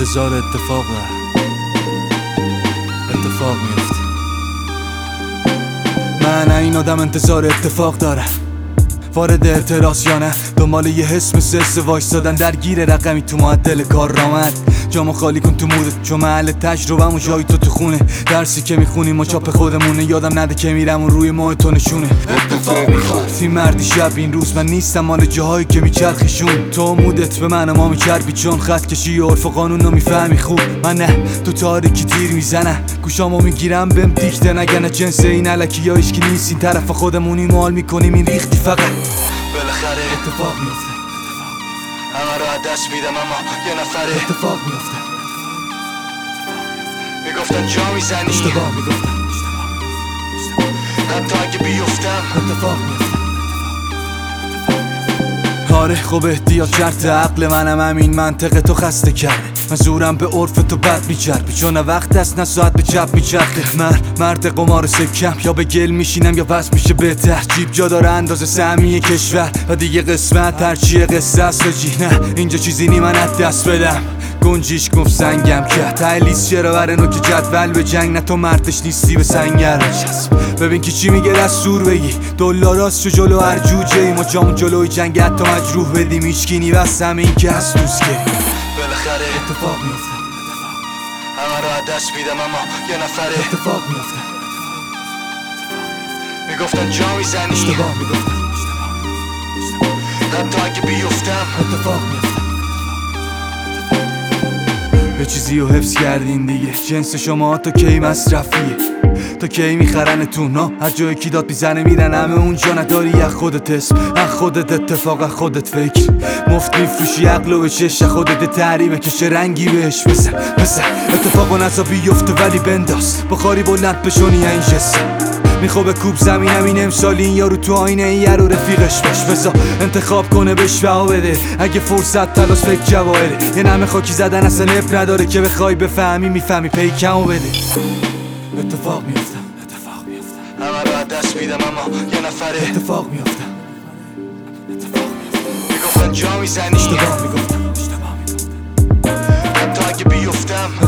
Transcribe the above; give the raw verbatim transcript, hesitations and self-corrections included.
انتظار اتفاق دارم، اتفاق میفته. من این آدم انتظار اتفاق دارم، وارد اعتراض یا نه، دنبال یه حس مثل سه وایستادن درگیر رقمی تو معدل کار رامد. جامو خالی کن تو مودت، چون محل تجربه‌مو جای تو تو خونه. درسی که میخونیم و چاپ خودمونه، یادم نده که میرم و روی ماه تو نشونه. اتفاق میخواد فی مردی شب این روز، من نیستم مال جاهایی که میچرخیشون. تو مودت به من و ما میچربی، چون خط کشی عرف و قانون رو میفهمی خوب. من نه تو تاریکی تیر میزنم، گوشامو میگیرم بهم دیکته نگنه. جنس این علکی یا ایشکی نیست، این طرف خودمونی مال میکنیم این ریختی فقط. بالاخره اتفاق میفته، همه رو از دست میدم اما یه نفره اتفاق میفته. میگفتن جا میزنی، اشتباه میگفتم، حتی اگه بیفتم اتفاق میفته. آره خب احتیاط شرط عقل منم، همین منطقه تو خسته کرده. من زورم به عرف تو بد میچربی، چون نه وقت است نه ساعت به چپ میچرخه. من مرد قمار سکم، یا به گل میشینم یا پس میشه بهتر. جیب جا داره اندازه سهمی کشور و دیگه قسمت هرچیه قصه است جی. نه اینجا چیزی نی من از دست بدم، گنجیش گفت سنگم کرد. ته لیست چرا بره نو که جدول به جنگ، نه تو مردش نیستی به سنگر نشست. ببین که چی میگه دستور بگی، دولاراست شو جلو هر جوجه ای. ما جامون جلوی جنگ حتی مجروح بدیم، ایشکی نی بس همه این که هست دوست گریم. بالاخره اتفاق میفته، همه رو از دست میدم اما یه نفره اتفاق میفته. میگفتن جا میزنی، اشتباه میگفتم، حتی اگه بیفتم اتفاق میفته. به چیزی رو حفظ کردین دیگه، جنس شما تا کی مصرفیه، تا کی میخرنتون ها. هر جایی کی داد میزنه میرن همه اونجا. نداری از خودت اسم، از خودت اتفاق، از خودت فکر. مفت میفروشی عقل و بچش، از خودت تحریمه که چه رنگی بهش بزن بزن. اتفاقا نزا بیفته ولی بنداز، بخاری بلند بشونی این جسم. میخوابه کوب زمین همین امسال، این یارو تو آینه این یارو رفیقش باش. بزا انتخاب کنه بهش بها بده، اگه فرصت تلاش فکر جواهره. یه نمه خاکی زدن اصلا نف نداره، که بخوای بفهمی میفهمی پیکمو بده. اتفاق میفته، اتفاق میفته، همه رو از دست میدم اما یه نفره اتفاق میفته. اتفاق میفته، میگفتن جا میزنی، اشتباه میگفتم، اشتباه میگفتم، حتی اگه بیفتم